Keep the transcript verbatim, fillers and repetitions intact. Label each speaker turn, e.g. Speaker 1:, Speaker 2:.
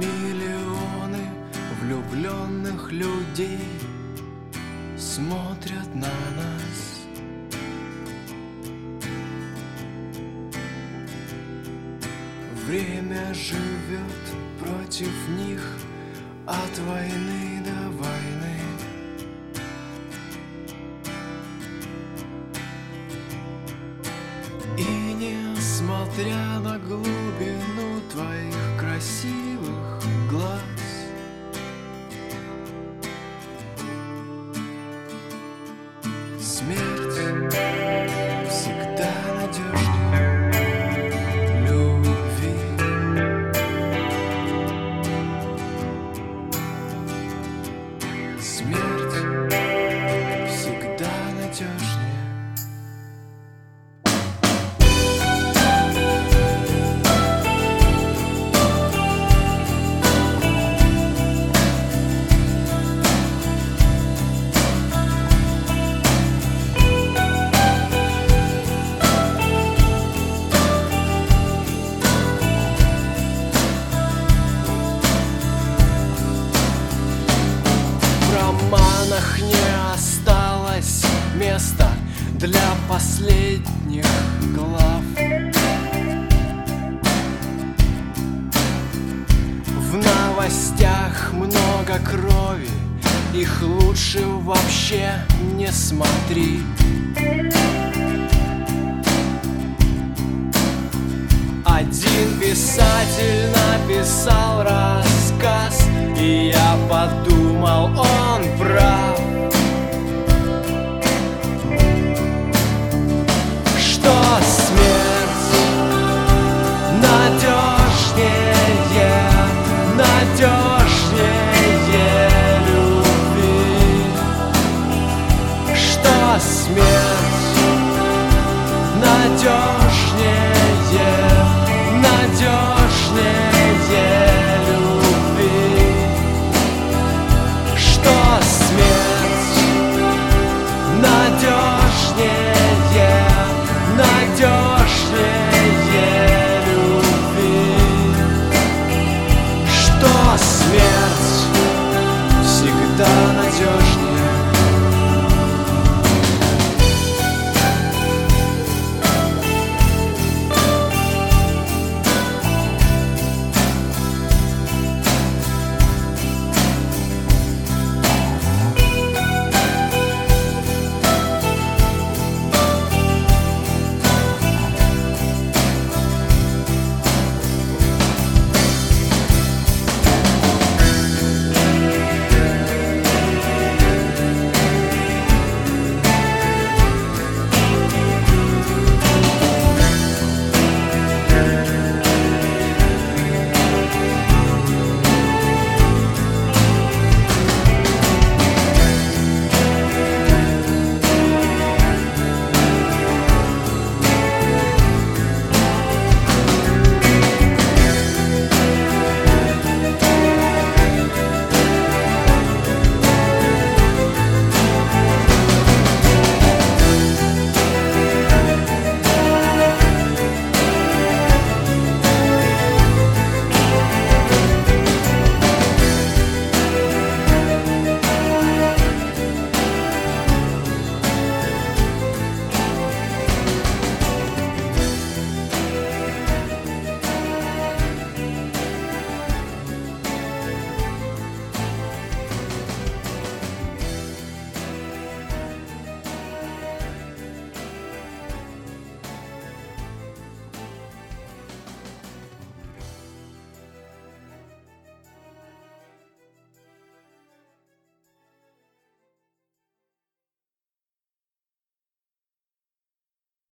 Speaker 1: Миллионы влюбленных людей смотрят на нас. Время живет против них от войны до войны. И несмотря на глубину твоих красивых глаз, смерть всегда надежнее любви. Смерть всегда надежнее. В романах не осталось места для последних глав. В новостях много крови, их лучше вообще не смотри. Один писатель написал рассказ, и я подумал, он прав, что смерть надежнее, надежнее любви, что смерть надежнее.